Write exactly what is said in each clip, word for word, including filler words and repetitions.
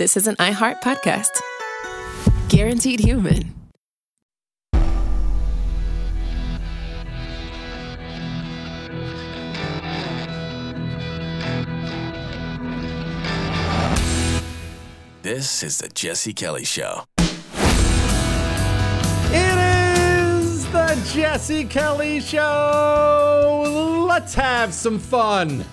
this is an iHeart podcast. Guaranteed Human. This is the Jesse Kelly Show. It is the Jesse Kelly Show. Let's have some fun.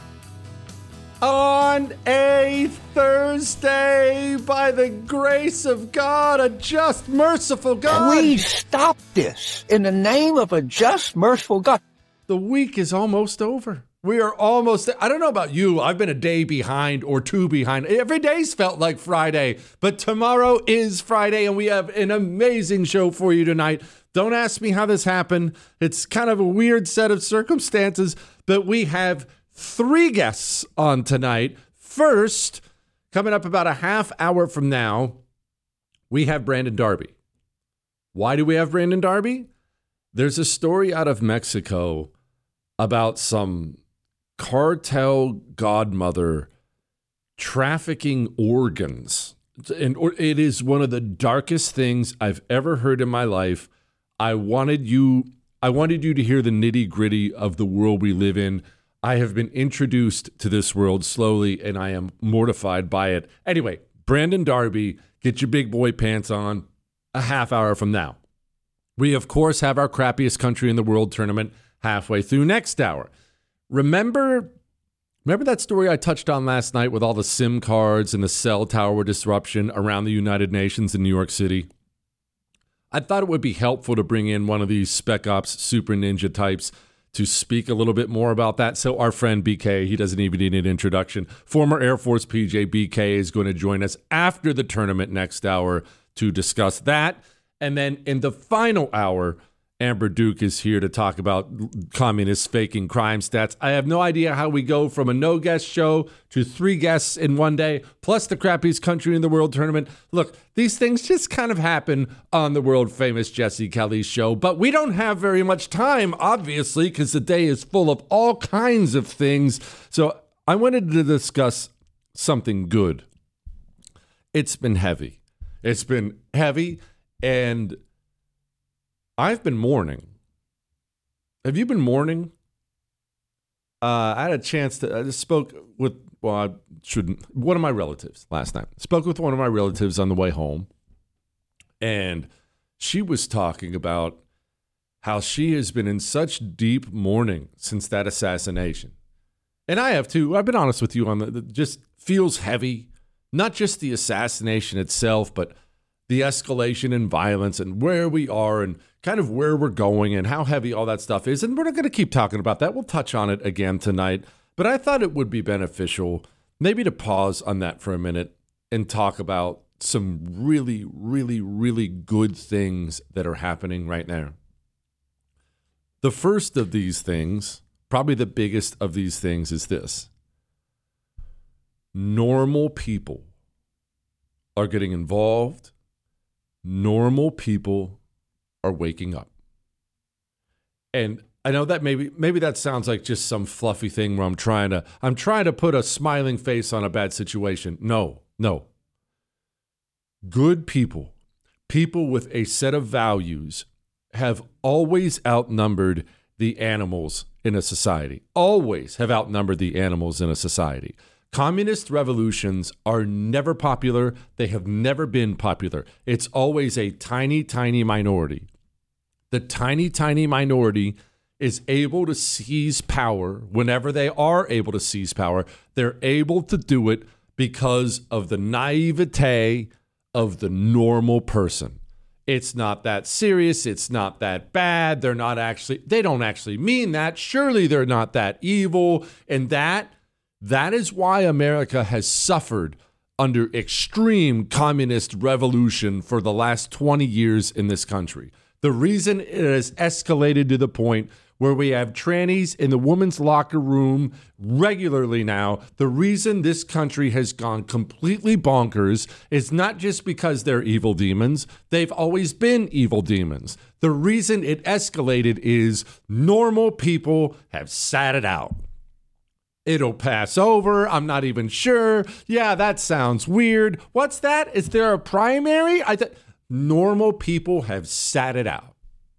On a Thursday, by the grace of God, a just, merciful God. Please stop this in the name of a just, merciful God. The week is almost over. We are almost, I don't know about you, I've been a day behind or two behind. Every day's felt like Friday, but tomorrow is Friday, and we have an amazing show for you tonight. Don't ask me how this happened. It's kind of a weird set of circumstances, but we have three guests on tonight. First, coming up about a half hour from now, we have Brandon Darby. Why do we have Brandon Darby? There's a story out of Mexico about some cartel godmother trafficking organs. And it is one of the darkest things I've ever heard in my life. I wanted you, I wanted you to hear the nitty-gritty of the world we live in. I have been introduced to this world slowly, and I am mortified by it. Anyway, Brandon Darby, get your big boy pants on a half hour from now. We, of course, have our crappiest country in the world tournament halfway through next hour. Remember, remember that story I touched on last night with all the SIM cards and the cell tower disruption around the United Nations in New York City? I thought it would be helpful to bring in one of these Spec Ops super ninja types to speak a little bit more about that. So our friend B K, he doesn't even need an introduction. Former Air Force P J B K is going to join us after the tournament next hour to discuss that. And then in the final hour, Amber Duke is here to talk about communists faking crime stats. I have no idea how we go from a no-guest show to three guests in one day, plus the crappiest country in the world tournament. Look, these things just kind of happen on the world-famous Jesse Kelly Show, but we don't have very much time, obviously, because the day is full of all kinds of things. So I wanted to discuss something good. It's been heavy. It's been heavy, and I've been mourning. Have you been mourning? Uh, I had a chance to, I just spoke with, well, I shouldn't, one of my relatives last night. Spoke with one of my relatives on the way home, and she was talking about how she has been in such deep mourning since that assassination. And I have too. I've been honest with you on the, it just feels heavy. Not just the assassination itself, but the escalation in violence and where we are and kind of where we're going and how heavy all that stuff is. And we're not going to keep talking about that. We'll touch on it again tonight. But I thought it would be beneficial maybe to pause on that for a minute and talk about some really, really, really good things that are happening right now. The first of these things, probably the biggest of these things, is this. Normal people are getting involved. Normal people are waking up. And I know that maybe maybe that sounds like just some fluffy thing where I'm trying to I'm trying to put a smiling face on a bad situation. No, no. Good people, people with a set of values, have always outnumbered the animals in a society. Always have outnumbered the animals in a society. Communist revolutions are never popular. They have never been popular. It's always a tiny, tiny minority. The tiny, tiny minority is able to seize power whenever they are able to seize power. They're able to do it because of the naivete of the normal person. It's not that serious. It's not that bad. They're not actually, they don't actually mean that. Surely they're not that evil. And that That is why America has suffered under extreme communist revolution for the last twenty years in this country. The reason it has escalated to the point where we have trannies in the women's locker room regularly now, the reason this country has gone completely bonkers is not just because they're evil demons. They've always been evil demons. The reason it escalated is normal people have sat it out. It'll pass over. I'm not even sure. Yeah, that sounds weird. What's that? Is there a primary? I th- Normal people have sat it out.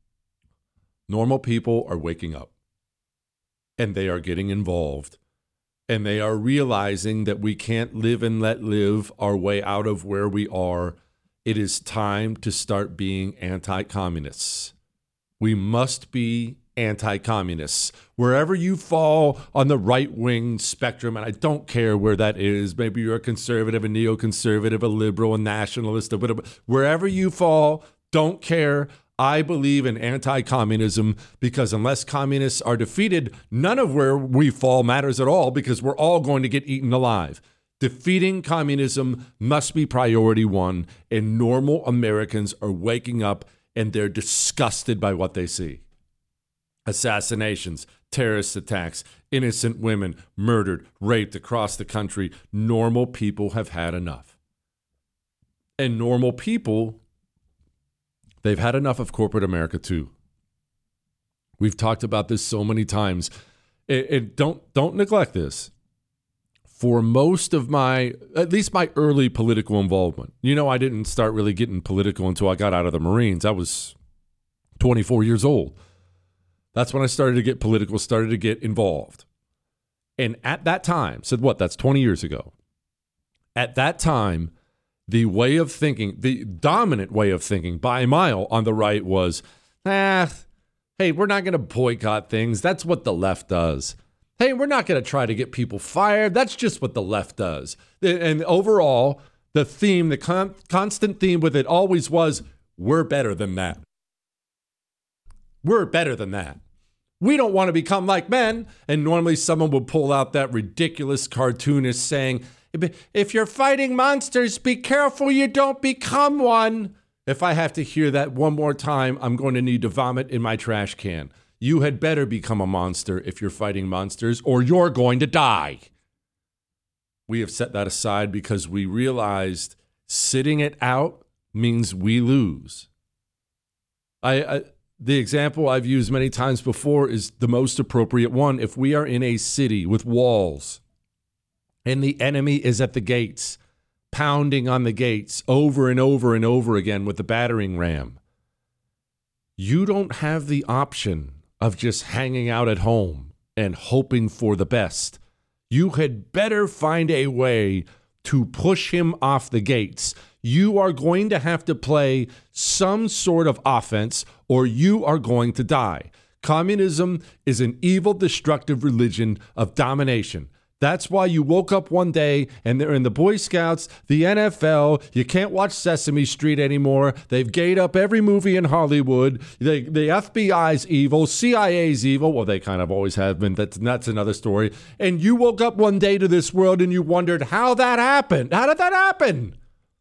Normal people are waking up. And they are getting involved. And they are realizing that we can't live and let live our way out of where we are. It is time to start being anti-communists. We must be anti-communists. Wherever you fall on the right-wing spectrum, and I don't care where that is, maybe you're a conservative, a neoconservative, a liberal, a nationalist, a whatever. Wherever you fall, don't care. I believe in anti-communism because unless communists are defeated, none of where we fall matters at all because we're all going to get eaten alive. Defeating communism must be priority one, and normal Americans are waking up and they're disgusted by what they see. Assassinations, terrorist attacks, innocent women murdered, raped across the country. Normal people have had enough. And normal people, they've had enough of corporate America too. We've talked about this so many times. And, and don't don't neglect this. For most of my, at least my early political involvement, you know, I didn't start really getting political until I got out of the Marines. I was twenty-four years old. That's when I started to get political, started to get involved. And at that time, said what, that's twenty years ago. At that time, the way of thinking, the dominant way of thinking by a mile on the right was, ah, hey, we're not going to boycott things. That's what the left does. Hey, we're not going to try to get people fired. That's just what the left does. And overall, the theme, the con- constant theme with it always was, we're better than that. We're better than that. We don't want to become like men. And normally someone would pull out that ridiculous cartoonist saying, if you're fighting monsters, be careful you don't become one. If I have to hear that one more time, I'm going to need to vomit in my trash can. You had better become a monster if you're fighting monsters, or you're going to die. We have set that aside because we realized sitting it out means we lose. I, I the example I've used many times before is the most appropriate one. If we are in a city with walls and the enemy is at the gates, pounding on the gates over and over and over again with the battering ram, you don't have the option of just hanging out at home and hoping for the best. You had better find a way to push him off the gates. You are going to have to play some sort of offense or you are going to die. Communism is an evil, destructive religion of domination. That's why you woke up one day and they're in the Boy Scouts, the N F L. You can't watch Sesame Street anymore. They've gayed up every movie in Hollywood. They, the F B I's evil. C I A's evil. Well, they kind of always have been. That's, that's another story. And you woke up one day to this world and you wondered how that happened. How did that happen?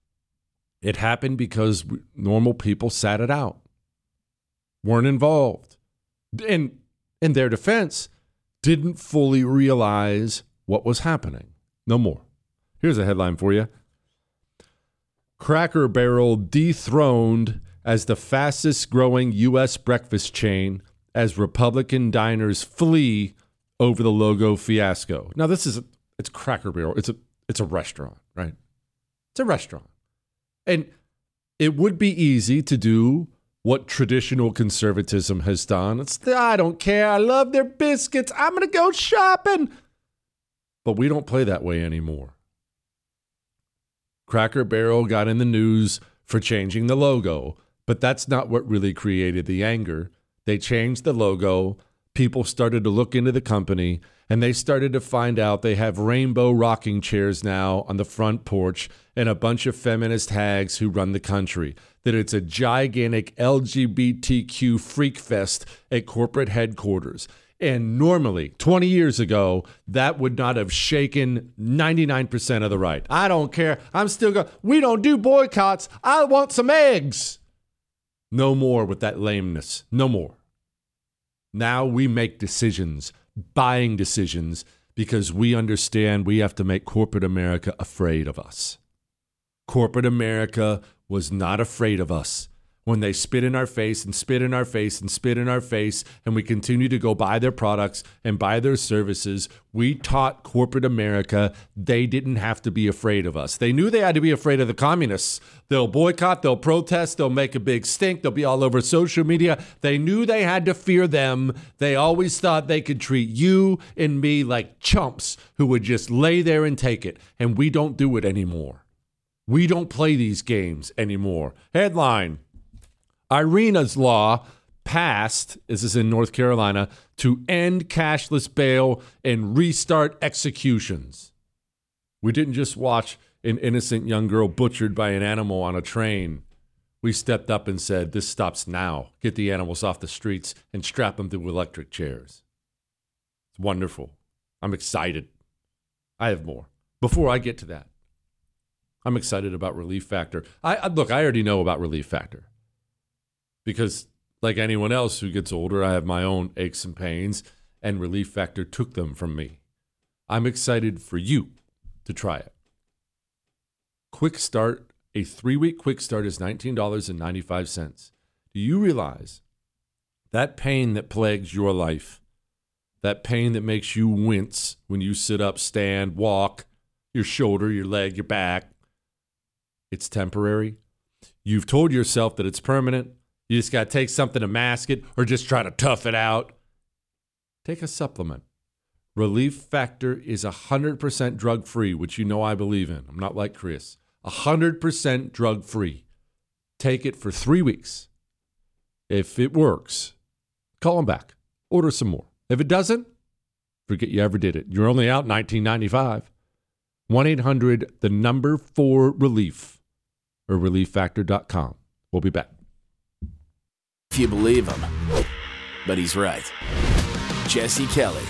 It happened because normal people sat it out, weren't involved. And in their defense, didn't fully realize what was happening. No more. Here's a headline for you. Cracker Barrel dethroned as the fastest growing U S breakfast chain as Republican diners flee over the logo fiasco. Now this is, a, it's Cracker Barrel. It's a, it's a restaurant, right? It's a restaurant. And it would be easy to do what traditional conservatism has done. It's, I don't care. I love their biscuits. I'm going to go shopping. But we don't play that way anymore. Cracker Barrel got in the news for changing the logo, but that's not what really created the anger. They changed the logo. People started to look into the company, and they started to find out they have rainbow rocking chairs now on the front porch and a bunch of feminist hags who run the country. That it's a gigantic L G B T Q freak fest at corporate headquarters. And normally, twenty years ago, that would not have shaken ninety-nine percent of the right. I don't care. I'm still going, we don't do boycotts. I want some eggs. No more with that lameness. No more. Now we make decisions, buying decisions, because we understand we have to make corporate America afraid of us. Corporate America was not afraid of us. when they spit in our face and spit in our face and spit in our face, and we continue to go buy their products and buy their services. We taught corporate America they didn't have to be afraid of us. They knew they had to be afraid of the communists. They'll boycott, they'll protest, they'll make a big stink, they'll be all over social media. They knew they had to fear them. They always thought they could treat you and me like chumps who would just lay there and take it. And we don't do it anymore. We don't play these games anymore. Headline: Irina's law passed, this is in North Carolina, to end cashless bail and restart executions. We didn't just watch an innocent young girl butchered by an animal on a train. We stepped up and said, this stops now. Get the animals off the streets and strap them to electric chairs. It's wonderful. I'm excited. I have more. Before I get to that, I'm excited about Relief Factor. I, I look, I already know about Relief Factor. Because like anyone else who gets older, I have my own aches and pains, and Relief Factor took them from me. I'm excited for you to try it. Quick Start, a three-week Quick Start is nineteen dollars and ninety-five cents. Do you realize that pain that plagues your life, that pain that makes you wince when you sit up, stand, walk, your shoulder, your leg, your back, it's temporary? You've told yourself that it's permanent. You just got to take something to mask it or just try to tough it out. Take a supplement. Relief Factor is one hundred percent drug-free, which you know I believe in. I'm not like Chris. one hundred percent drug-free. Take it for three weeks. If it works, call them back. Order some more. If it doesn't, forget you ever did it. You're only out nineteen ninety-five. one eight hundred, the number four relief, or relief factor dot com. We'll be back. If you believe him. But he's right. Jesse Kelly.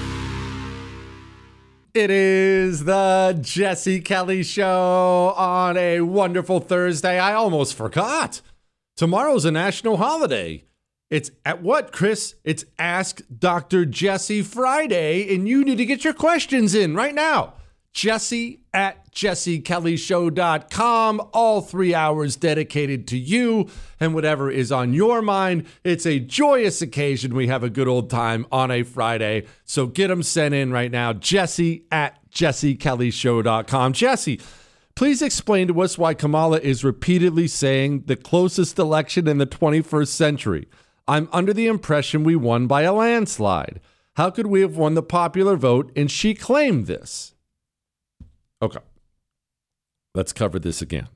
It is the Jesse Kelly Show on a wonderful Thursday. I almost forgot. Tomorrow's a national holiday. It's at what, Chris? It's Ask Doctor Jesse Friday, and you need to get your questions in right now. Jesse at jesse kelly show dot com. All three hours dedicated to you and whatever is on your mind. It's a joyous occasion. We have a good old time on a Friday. So get them sent in right now. Jesse at jesse kelly show dot com. Jesse, please explain to us why Kamala is repeatedly saying the closest election in the twenty-first century. I'm under the impression we won by a landslide. How could we have won the popular vote and she claimed this? Okay, let's cover this again.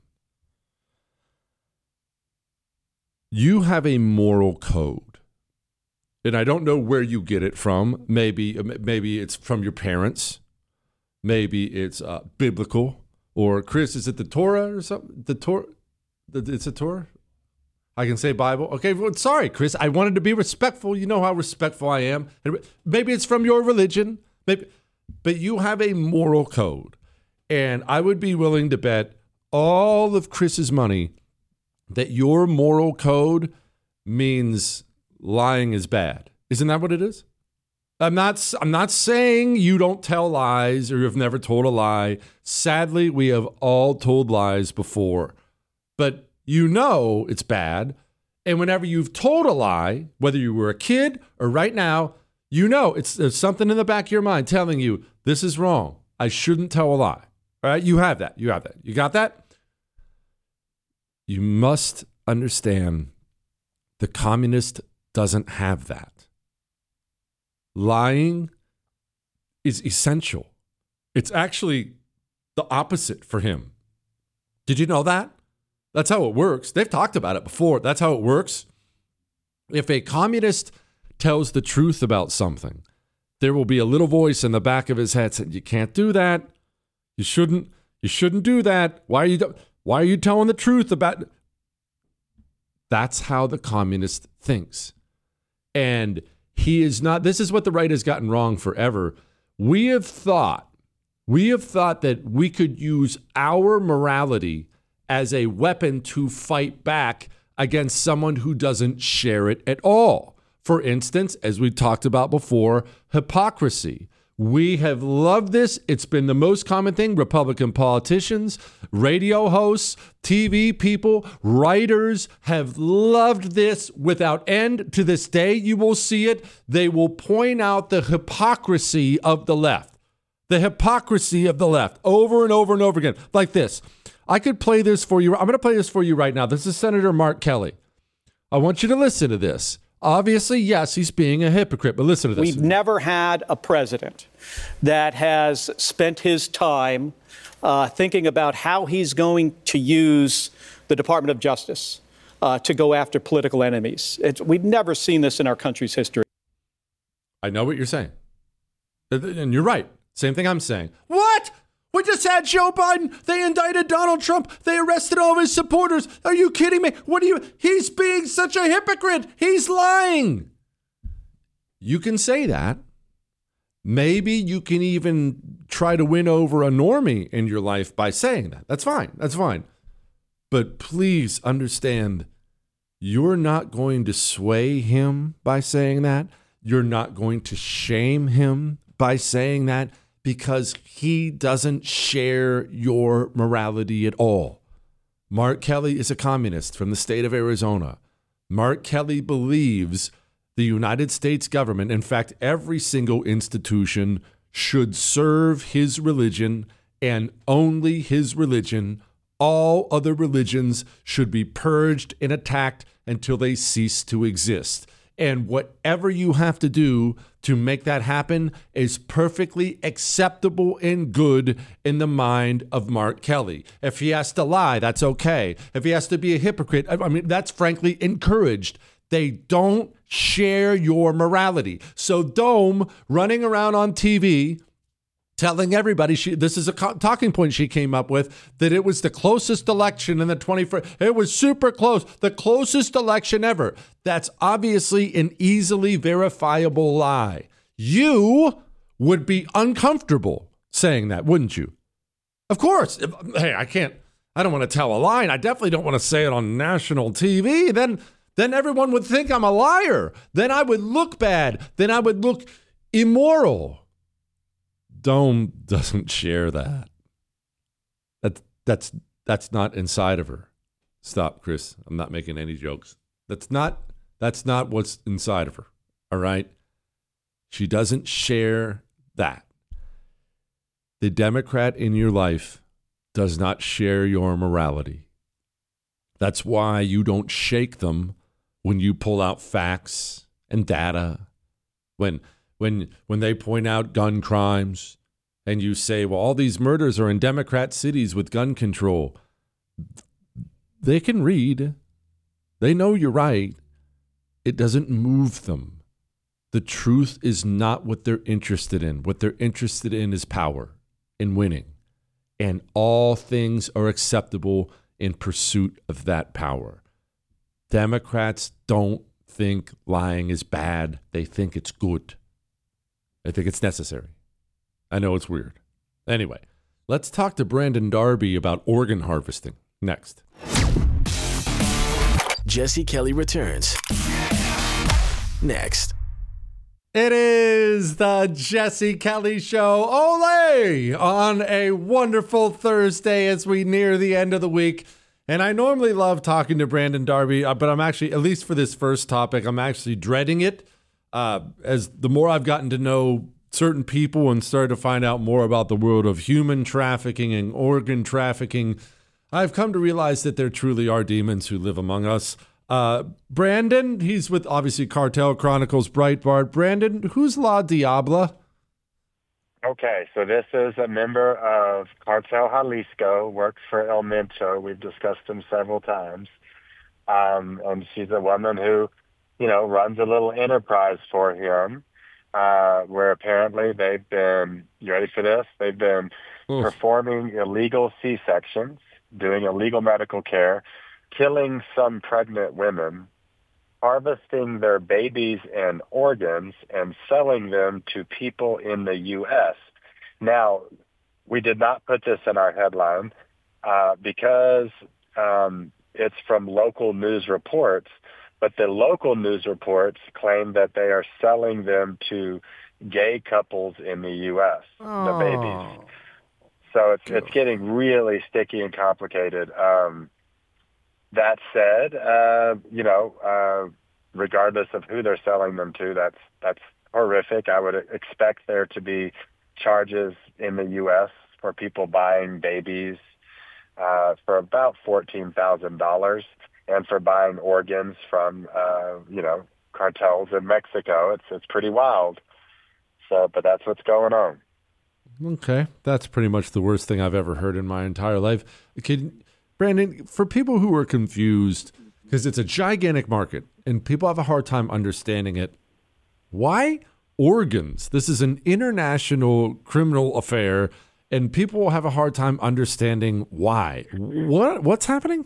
You have a moral code, and I don't know where you get it from. Maybe, maybe it's from your parents. Maybe it's uh, biblical. Or Chris, is it the Torah or something? The Torah? It's a Torah. I can say Bible. Okay, well, sorry, Chris. I wanted to be respectful. You know how respectful I am. Maybe it's from your religion. Maybe, but you have a moral code. And I would be willing to bet all of Chris's money that your moral code means lying is bad. Isn't that what it is? I'm not, I'm not saying you don't tell lies or you've never told a lie. Sadly, we have all told lies before. But you know it's bad. And whenever you've told a lie, whether you were a kid or right now, you know it's there's something in the back of your mind telling you this is wrong. I shouldn't tell a lie. All right, you have that. You have that. You got that? You must understand the communist doesn't have that. Lying is essential. It's actually the opposite for him. Did you know that? That's how it works. They've talked about it before. That's how it works. If a communist tells the truth about something, there will be a little voice in the back of his head saying, you can't do that. You shouldn't, you shouldn't do that. Why are you, why are you telling the truth about? That's how the communist thinks. And he is not, this is what the right has gotten wrong forever. We have thought, we have thought that we could use our morality as a weapon to fight back against someone who doesn't share it at all. For instance, as we talked about before, hypocrisy. We have loved this. It's been the most common thing. Republican politicians, radio hosts, T V people, writers have loved this without end. To this day, you will see it. They will point out the hypocrisy of the left. The hypocrisy of the left over and over and over again. Like this. I could play this for you. I'm going to play this for you right now. This is Senator Mark Kelly. I want you to listen to this. Obviously, yes, he's being a hypocrite, but listen to this. We've never had a president that has spent his time uh, thinking about how he's going to use the Department of Justice uh, to go after political enemies. It's, we've never seen this in our country's history. I know what you're saying. And you're right. Same thing I'm saying. What? We just had Joe Biden. They indicted Donald Trump. They arrested all of his supporters. Are you kidding me? What are you? He's being such a hypocrite. He's lying. You can say that. Maybe you can even try to win over a normie in your life by saying that. That's fine. That's fine. But please understand, you're not going to sway him by saying that. You're not going to shame him by saying that, because he doesn't share your morality at all. Mark Kelly is a communist from the state of Arizona. Mark Kelly believes the United States government, in fact, every single institution, should serve his religion and only his religion. All other religions should be purged and attacked until they cease to exist. And whatever you have to do to make that happen is perfectly acceptable and good in the mind of Mark Kelly. If he has to lie, that's okay. If he has to be a hypocrite, I mean, that's frankly encouraged. They don't share your morality. So Dome running around on T V telling everybody, she, this is a co- talking point she came up with, that it was the closest election in the twenty-first. It was super close, the closest election ever. That's obviously an easily verifiable lie. You would be uncomfortable saying that, wouldn't you? Of course. If, hey, I can't, I don't want to tell a lie, and I definitely don't want to say it on national T V. Then, then everyone would think I'm a liar. Then I would look bad. Then I would look immoral. Dome doesn't share that. That that's that's not inside of her. Stop, Chris. I'm not making any jokes. That's not that's not what's inside of her. All right? She doesn't share that. The Democrat in your life does not share your morality. That's why you don't shake them when you pull out facts and data. When When when they point out gun crimes and you say, well, all these murders are in Democrat cities with gun control, they can read. They know you're right. It doesn't move them. The truth is not what they're interested in. What they're interested in is power and winning. And all things are acceptable in pursuit of that power. Democrats don't think lying is bad. They think it's good. I think it's necessary. I know it's weird. Anyway, let's talk to Brandon Darby about organ harvesting next. Jesse Kelly returns next. It is the Jesse Kelly Show. Ole! On a wonderful Thursday as we near the end of the week. And I normally love talking to Brandon Darby, but I'm actually, at least for this first topic, I'm actually dreading it. Uh, as the more I've gotten to know certain people and started to find out more about the world of human trafficking and organ trafficking, I've come to realize that there truly are demons who live among us. Uh, Brandon, he's with obviously Cartel Chronicles, Breitbart. Brandon, who's La Diabla? Okay, so this is a member of Cartel Jalisco, works for El Mincho. We've discussed him several times. Um, and she's a woman who, you know, runs a little enterprise for him, uh, where apparently they've been, you ready for this? They've been Oof. performing illegal C-sections, doing illegal medical care, killing some pregnant women, harvesting their babies and organs, and selling them to people in the U S. Now, we did not put this in our headline uh, because um, it's from local news reports, but the local news reports claim that they are selling them to gay couples in the U S, Oh. the babies. So it's it's getting really sticky and complicated. Um, that said, uh, you know, uh, regardless of who they're selling them to, that's that's horrific. I would expect there to be charges in the U S for people buying babies uh, for about fourteen thousand dollars, and for buying organs from, uh, you know, cartels in Mexico. It's it's pretty wild. So, but that's what's going on. Okay, that's pretty much the worst thing I've ever heard in my entire life. Can, Brandon, for people who are confused, because it's a gigantic market and people have a hard time understanding it, why organs? This is an international criminal affair, and people will have a hard time understanding why. What what's happening?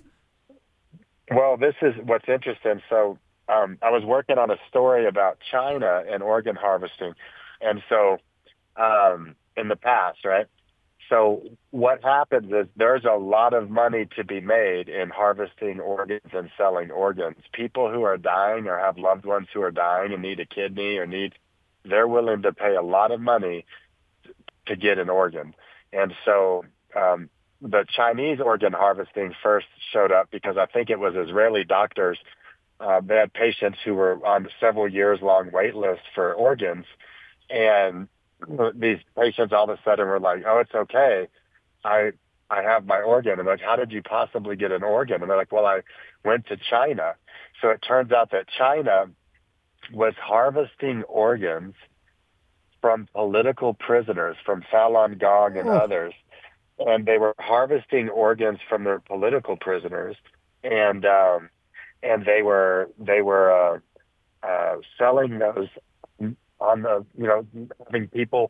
Well, this is what's interesting. So um, I was working on a story about China and organ harvesting, and so. Um, in the past, right? So what happens is there's a lot of money to be made in harvesting organs and selling organs. People who are dying or have loved ones who are dying and need a kidney or need, they're willing to pay a lot of money to get an organ. And so um, the Chinese organ harvesting first showed up because I think it was Israeli doctors. Uh, they had patients who were on several years long wait lists for organs, and these patients all of a sudden were like, "Oh, it's okay. I I have my organ." I'm like, "How did you possibly get an organ?" And they're like, "Well, I went to China." So it turns out that China was harvesting organs from political prisoners, from Falun Gong and Oh. others, and they were harvesting organs from their political prisoners, and um, and they were they were uh, uh, selling those. On the, you know, having people,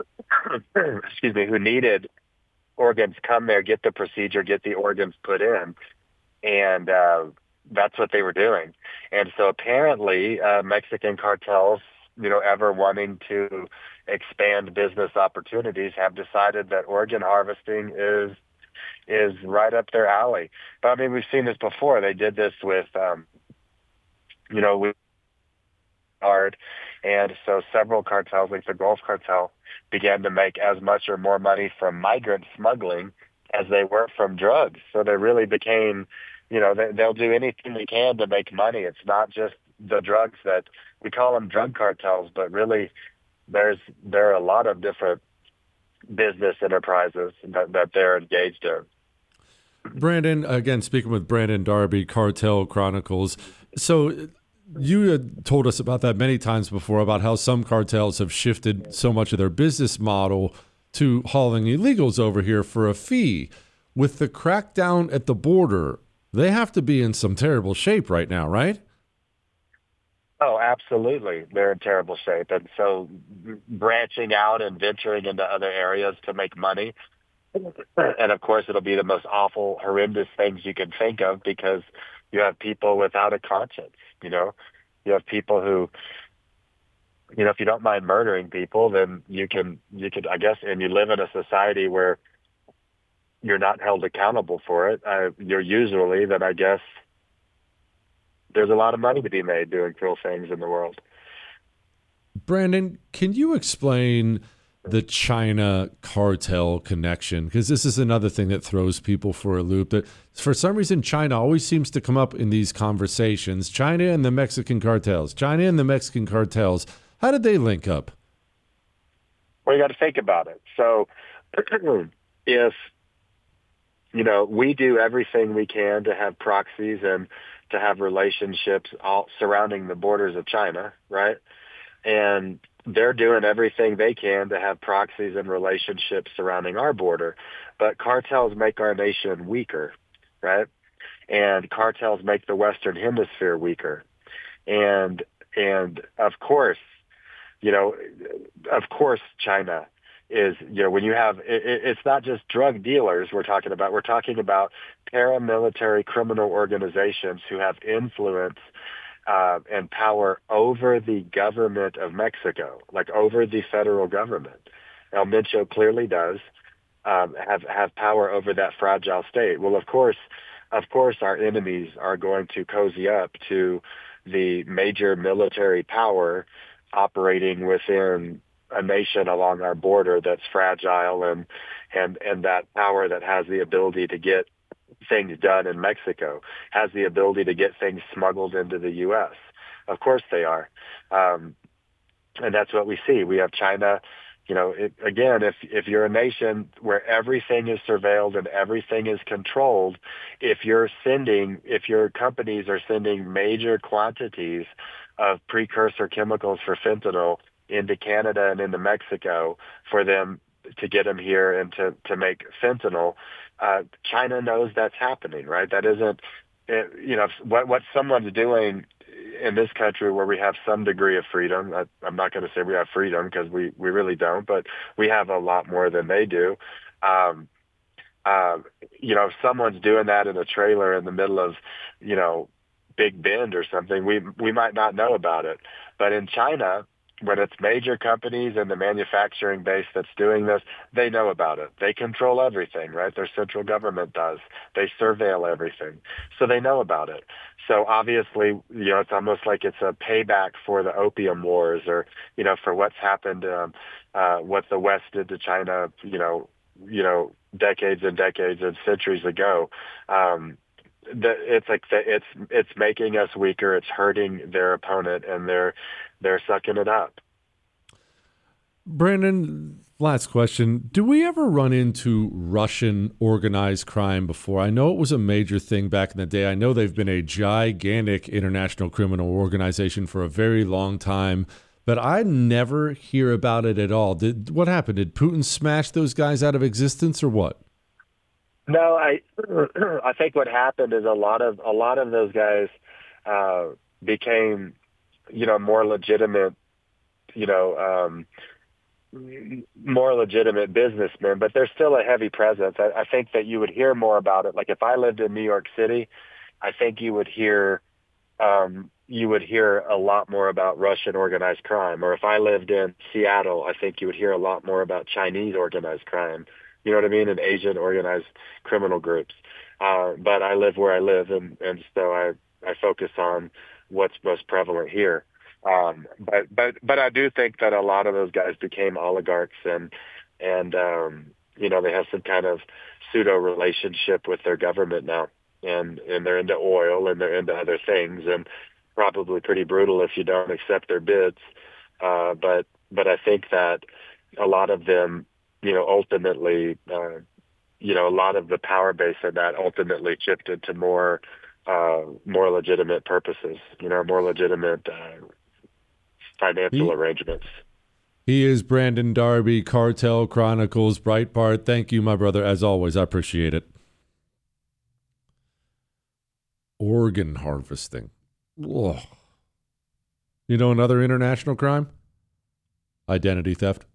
excuse me, who needed organs come there, get the procedure, get the organs put in, and uh, that's what they were doing. And so apparently, uh, Mexican cartels, you know, ever wanting to expand business opportunities, have decided that organ harvesting is is right up their alley. But I mean, we've seen this before. They did this with, um, you know, with hard. And so several cartels, like the Gulf Cartel, began to make as much or more money from migrant smuggling as they were from drugs. So they really became, you know, they, they'll do anything they can to make money. It's not just the drugs that we call them drug cartels, but really there's there are a lot of different business enterprises that, that they're engaged in. Brandon, again, speaking with Brandon Darby, Cartel Chronicles. So you had told us about that many times before, about how some cartels have shifted so much of their business model to hauling illegals over here for a fee. With the crackdown at the border, they have to be in some terrible shape right now, right? Oh, absolutely. They're in terrible shape. And so branching out and venturing into other areas to make money. And of course, it'll be the most awful, horrendous things you can think of, because you have people without a conscience. You know, you have people who, you know, if you don't mind murdering people, then you can, you could, I guess, and you live in a society where you're not held accountable for it. Uh, you're usually, then I guess there's a lot of money to be made doing cruel things in the world. Brandon, can you explain the China cartel connection? Because this is another thing that throws people for a loop. That for some reason, China always seems to come up in these conversations. China and the Mexican cartels. China and the Mexican cartels. How did they link up? Well, you got to think about it. So if, you know, we do everything we can to have proxies and to have relationships all surrounding the borders of China, right? And they're doing everything they can to have proxies and relationships surrounding our border. But cartels make our nation weaker, right? And cartels make the Western Hemisphere weaker. And, and of course, you know, of course, China is, you know, when you have, it, it's not just drug dealers we're talking about. We're talking about paramilitary criminal organizations who have influence Uh, and power over the government of Mexico, like over the federal government. El Mencho clearly does um, have have power over that fragile state. Well, of course, of course, our enemies are going to cozy up to the major military power operating within a nation along our border that's fragile and and and that power that has the ability to get things done in Mexico has the ability to get things smuggled into the U S. Of course they are. Um, and that's what we see. We have China, you know, it, again, if if you're a nation where everything is surveilled and everything is controlled, if you're sending, if your companies are sending major quantities of precursor chemicals for fentanyl into Canada and into Mexico for them to get them here and to, to make fentanyl, uh, China knows that's happening, right? That isn't, it, you know, what what someone's doing in this country where we have some degree of freedom. I, I'm not going to say we have freedom because we, we really don't, but we have a lot more than they do. Um, uh, you know, if someone's doing that in a trailer in the middle of, you know, Big Bend or something, we we might not know about it. But in China, when it's major companies and the manufacturing base that's doing this, they know about it. They control everything, right? Their central government does. They surveil everything. So they know about it. So obviously, you know, it's almost like it's a payback for the opium wars or, you know, for what's happened, um, uh, what the West did to China, you know, you know, decades and decades and centuries ago. Um, the, it's like the, it's it's making us weaker. It's hurting their opponent, and they're they're sucking it up. Brandon, last question. Do we ever run into Russian organized crime before? I know it was a major thing back in the day. I know they've been a gigantic international criminal organization for a very long time, but I never hear about it at all. Did what happened? Did Putin smash those guys out of existence or what? No, I I think what happened is a lot of a lot of those guys uh, became, you know, more legitimate, you know, um, more legitimate businessmen, but there's still a heavy presence. I, I think that you would hear more about it. Like if I lived in New York City, I think you would hear um, you would hear a lot more about Russian organized crime. Or if I lived in Seattle, I think you would hear a lot more about Chinese organized crime. You know what I mean? And Asian organized criminal groups. Uh, but I live where I live, and, and so I, I focus on what's most prevalent here. Um, but, but, but I do think that a lot of those guys became oligarchs and, and, um, you know, they have some kind of pseudo relationship with their government now, and, and they're into oil and they're into other things, and probably pretty brutal if you don't accept their bids. Uh, but, but I think that a lot of them, you know, ultimately, uh, you know, a lot of the power base of that ultimately shifted to more, uh, more legitimate purposes, you know, more legitimate, uh, financial he, arrangements. He is Brandon Darby, Cartel Chronicles, Breitbart. Thank you, my brother. As always, I appreciate it. Organ harvesting. Ugh. You know another international crime? Identity theft.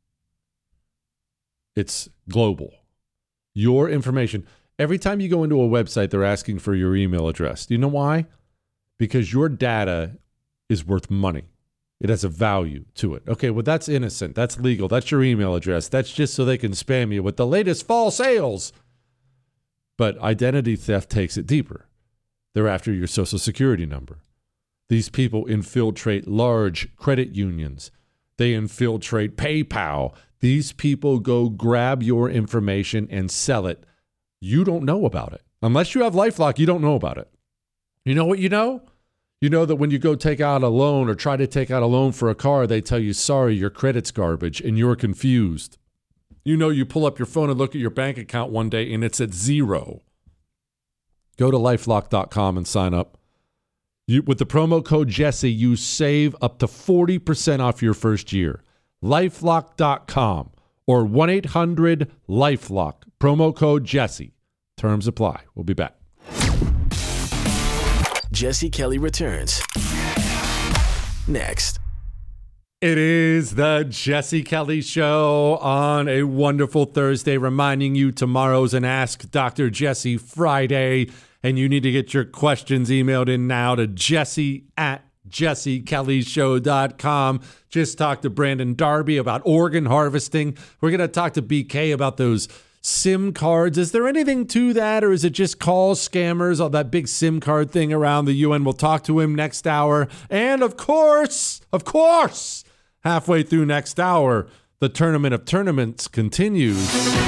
It's global. Your information. Every time you go into a website, they're asking for your email address. Do you know why? Because your data is worth money. It has a value to it. Okay, well, that's innocent. That's legal. That's your email address. That's just so they can spam you with the latest fall sales. But identity theft takes it deeper. They're after your social security number. These people infiltrate large credit unions. They infiltrate PayPal. These people go grab your information and sell it. You don't know about it. Unless you have LifeLock, you don't know about it. You know what you know? You know that when you go take out a loan or try to take out a loan for a car, they tell you, sorry, your credit's garbage, and you're confused. You know you pull up your phone and look at your bank account one day and it's at zero. Go to lifelock dot com and sign up. You, with the promo code Jesse, you save up to forty percent off your first year. lifelock dot com or one eight hundred LifeLock. Promo code Jesse. Terms apply. We'll be back. Jesse Kelly returns next. It is the Jesse Kelly Show on a wonderful Thursday, reminding you tomorrow's an Ask Doctor Jesse Friday, and you need to get your questions emailed in now to Jesse at jesse kelly show dot com. Just talked to Brandon Darby about organ harvesting. We're going to talk to B K about those SIM cards. Is there anything to that, or is it just call scammers, all that big SIM card thing around the U N? We'll talk to him next hour. And of course, of course, Halfway through next hour, the Tournament of Tournaments continues.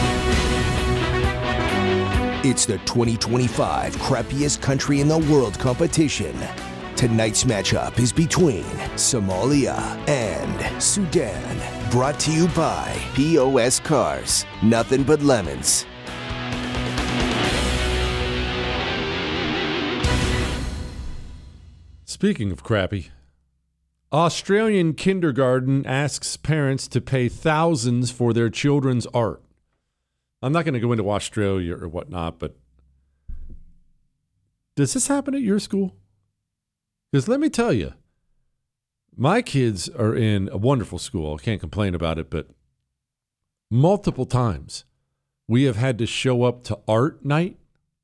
It's the twenty twenty-five crappiest country in the world competition. Tonight's matchup is between Somalia and Sudan. Brought to you by P O S Cars. Nothing but lemons. Speaking of crappy, Australian kindergarten asks parents to pay thousands for their children's art. I'm not going to go into Australia or whatnot, but does this happen at your school? Because let me tell you, my kids are in a wonderful school. I can't complain about it, but multiple times we have had to show up to art night,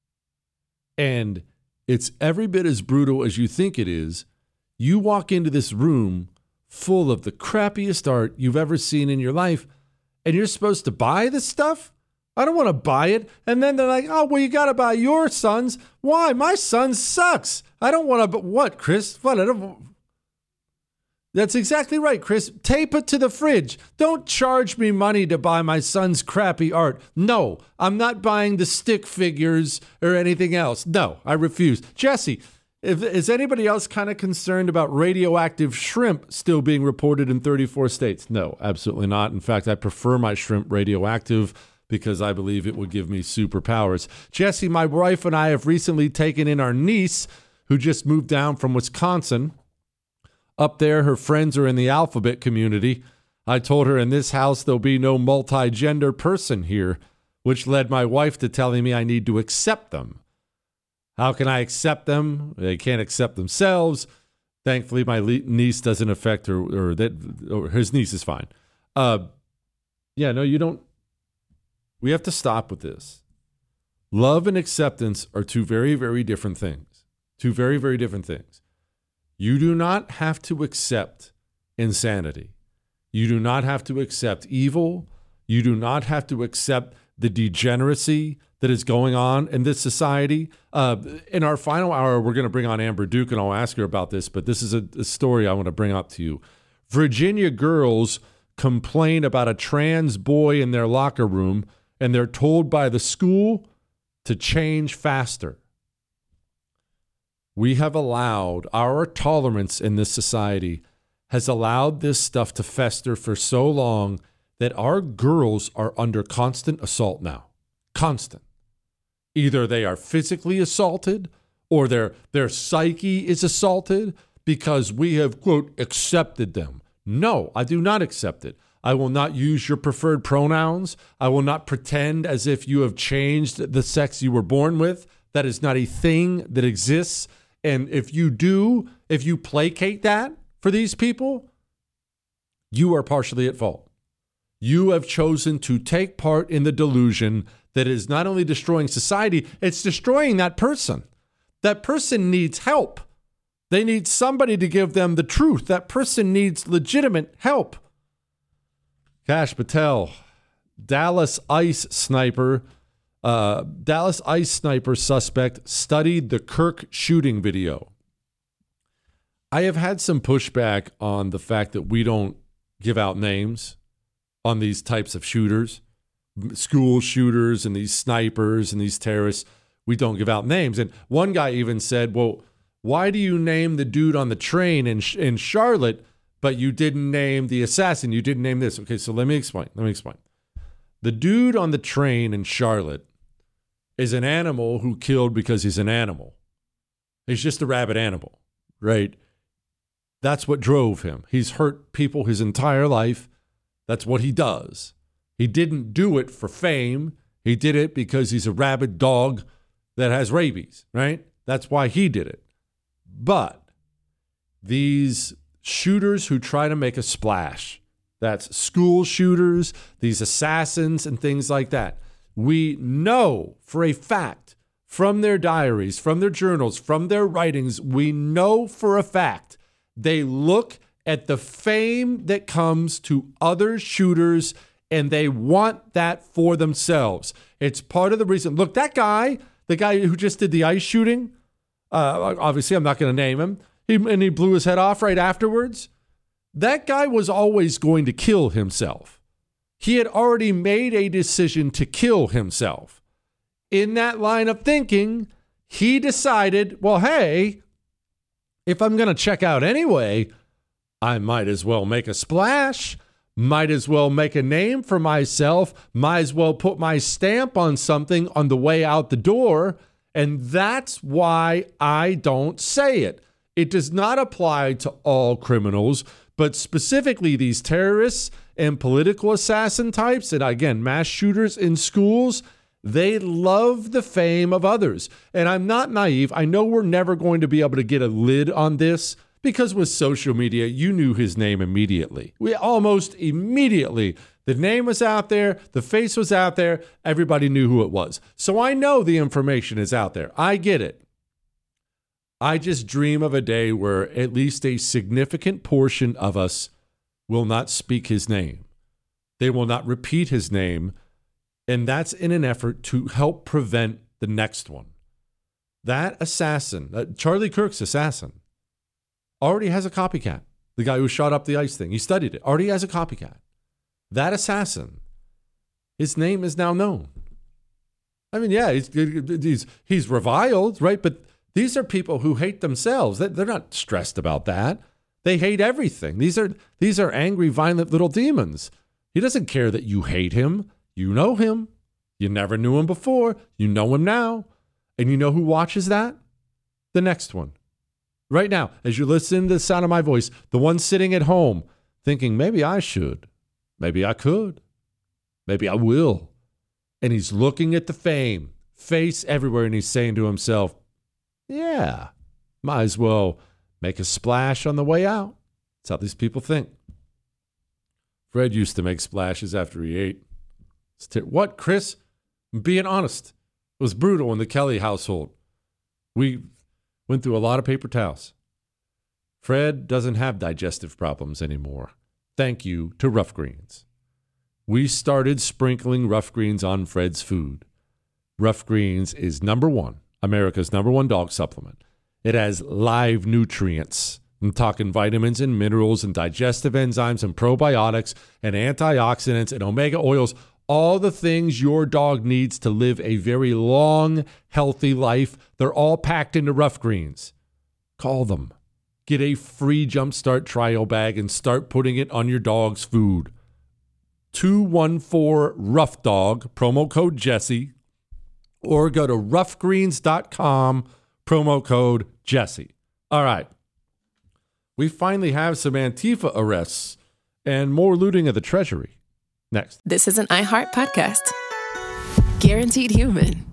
and it's every bit as brutal as you think it is. You walk into this room full of the crappiest art you've ever seen in your life, and you're supposed to buy this stuff? I don't want to buy it. And then they're like, oh, well, you got to buy your son's. Why? My son sucks. I don't want to. But what, Chris? What? I don't... That's exactly right, Chris. Tape it to the fridge. Don't charge me money to buy my son's crappy art. No, I'm not buying the stick figures or anything else. No, I refuse. Jesse, if, is anybody else kind of concerned about radioactive shrimp still being reported in thirty-four states? No, absolutely not. In fact, I prefer my shrimp radioactive because I believe it would give me superpowers. Jesse, my wife and I have recently taken in our niece who just moved down from Wisconsin. Up there, her friends are in the alphabet community. I told her in this house there'll be no multi-gender person here, which led my wife to telling me I need to accept them. How can I accept them? They can't accept themselves. Thankfully, my le- niece doesn't affect her, or that or his niece is fine. Uh, yeah, no, you don't. We have to stop with this. Love and acceptance are two very, very different things. Two very, very different things. You do not have to accept insanity. You do not have to accept evil. You do not have to accept the degeneracy that is going on in this society. Uh, in our final hour, we're going to bring on Amber Duke, and I'll ask her about this, but this is a, a story I want to bring up to you. Virginia girls complain about a trans boy in their locker room, and they're told by the school to change faster. We have allowed, our tolerance in this society has allowed this stuff to fester for so long that our girls are under constant assault now. Constant. Either they are physically assaulted or their, their psyche is assaulted because we have, quote, accepted them. No, I do not accept it. I will not use your preferred pronouns. I will not pretend as if you have changed the sex you were born with. That is not a thing that exists. And if you do, if you placate that for these people, you are partially at fault. You have chosen to take part in the delusion that is not only destroying society, it's destroying that person. That person needs help. They need somebody to give them the truth. That person needs legitimate help. Kash Patel, Dallas ICE sniper, Uh, Dallas ICE sniper suspect studied the Kirk shooting video. I have had some pushback on the fact that we don't give out names on these types of shooters, school shooters and these snipers and these terrorists. We don't give out names. And one guy even said, well, why do you name the dude on the train in, in Charlotte, but you didn't name the assassin? You didn't name this. Okay, so let me explain. Let me explain. The dude on the train in Charlotte is an animal who killed because he's an animal. He's just a rabid animal, right? That's what drove him. He's hurt people his entire life. That's what he does. He didn't do it for fame. He did it because he's a rabid dog that has rabies, right? That's why he did it. But these shooters who try to make a splash, that's school shooters, these assassins and things like that, we know for a fact from their diaries, from their journals, from their writings, we know for a fact they look at the fame that comes to other shooters and they want that for themselves. It's part of the reason. Look, that guy, the guy who just did the ICE shooting, uh, obviously I'm not going to name him, he, and he blew his head off right afterwards. That guy was always going to kill himself. He had already made a decision to kill himself. In that line of thinking, he decided, well, hey, if I'm going to check out anyway, I might as well make a splash, might as well make a name for myself, might as well put my stamp on something on the way out the door. And that's why I don't say it. It does not apply to all criminals, but specifically these terrorists and political assassin types, and again, mass shooters in schools. They love the fame of others. And I'm not naive. I know we're never going to be able to get a lid on this because with social media, you knew his name immediately. We almost immediately. The name was out there. The face was out there. Everybody knew who it was. So I know the information is out there. I get it. I just dream of a day where at least a significant portion of us will not speak his name. They will not repeat his name. And that's in an effort to help prevent the next one. That assassin, uh, Charlie Kirk's assassin, already has a copycat. The guy who shot up the ice thing, he studied it, already has a copycat. That assassin, his name is now known. I mean, yeah, he's, he's, he's reviled, right? But these are people who hate themselves. They're not stressed about that. They hate everything. These are, these are angry, violent little demons. He doesn't care that you hate him. You know him. You never knew him before. You know him now. And you know who watches that? The next one. Right now, as you listen to the sound of my voice, the one sitting at home thinking, maybe I should. Maybe I could. Maybe I will. And he's looking at the fame, face everywhere, and he's saying to himself, yeah, might as well make a splash on the way out. That's how these people think. Fred used to make splashes after he ate. What, Chris? I'm being honest. It was brutal in the Kelly household. We went through a lot of paper towels. Fred doesn't have digestive problems anymore. Thank you to Rough Greens. We started sprinkling Rough Greens on Fred's food. Rough Greens is number one, America's number one dog supplement. It has live nutrients. I'm talking vitamins and minerals and digestive enzymes and probiotics and antioxidants and omega oils. All the things your dog needs to live a very long, healthy life, they're all packed into Rough Greens. Call them. Get a free Jumpstart trial bag and start putting it on your dog's food. two one four Rough Dog, promo code Jesse, or go to rough greens dot com, promo code Jesse. All right. We finally have some Antifa arrests and more looting of the Treasury. Next. This is an iHeart podcast. Guaranteed Human.